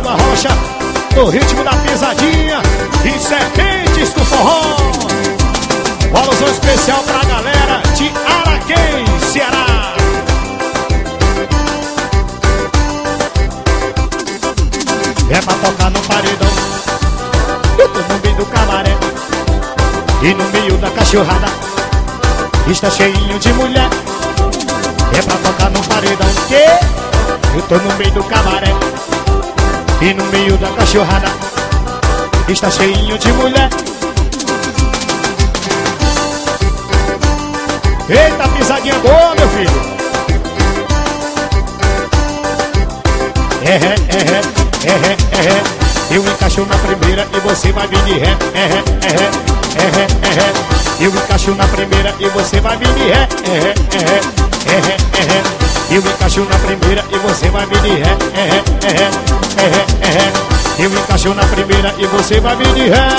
Sabiá da Rocha, no ritmo da pisadinha e serpentes do forró. Um alusão especial pra galera de Araquém, Ceará. É pra tocar no paredão, eu tô no meio do cabaré e no meio da cachorrada está cheinho de mulher. É pra tocar no paredão que eu tô no meio do cabaré e no meio da cachorrada está cheinho de mulher. Eita, pisadinha boa, meu filho. Eu encaixo na primeira e você vai vir de ré. Eu encaixo na primeira e você vai vir de ré. Eu encaixo na primeira e você vai vir de ré. Eu encaixo na primeira e você vai vir de ré.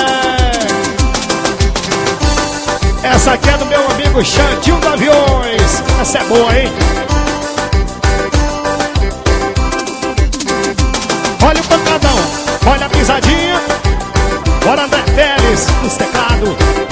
Essa aqui é do meu amigo Xandinho do Aviões. Essa é boa, hein? Olha o pancadão, olha a pisadinha. Bora André Teles nos teclados.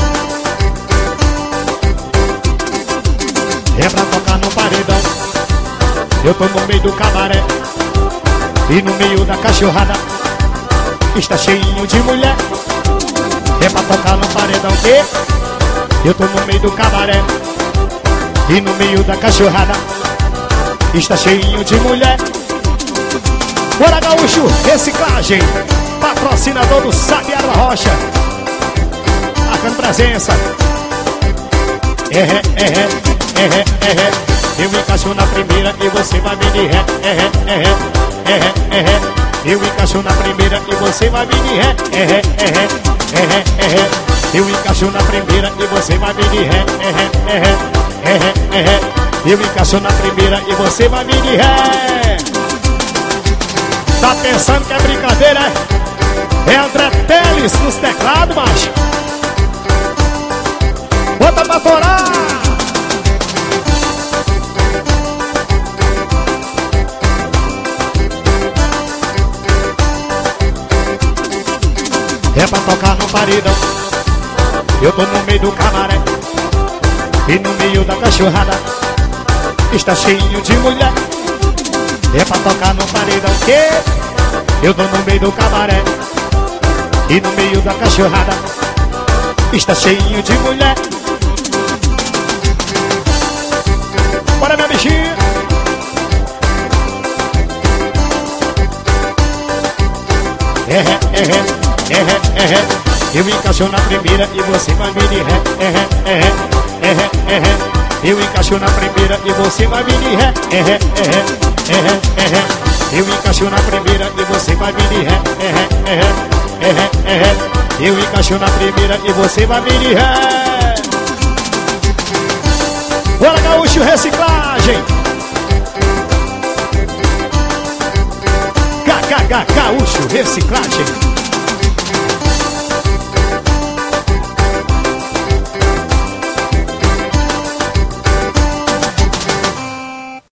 É pra tocar no paredão, eu tô no meio do cabaré e no meio da cachorrada está cheinho de mulher. É pra tocar no paredão que eu tô no meio do cabaré e no meio da cachorrada está cheinho de mulher. Bora Gaúcho, reciclagem, patrocinador do Sabiá da Rocha, marcando presença. Eu encaixo na primeira e você vai vir de ré. Eu encaixo na primeira e você vai vir de ré. Eu encaixo na primeira e você vai vir de ré. Eu encaixo na primeira e você vai vir de ré. Tá pensando que é brincadeira, é? É André Teles nos teclados, macho. Bota pra torar. É pra tocar no paredão, eu tô no meio do cabaré e no meio da cachorrada está cheinho de mulher. É pra tocar no paredão que eu tô no meio do cabaré e no meio da cachorrada está cheinho de mulher. Bora, minha bichinha. Eu encaixo na primeira e você vai vir de ré. Eu encaixo na primeira e você vai vir de ré. Eu encaixo na primeira e você vai vir de ré. Eu encaixo na primeira e você vai vir de ré. Bora Gaúcho, reciclagem. Gaúcho, reciclagem.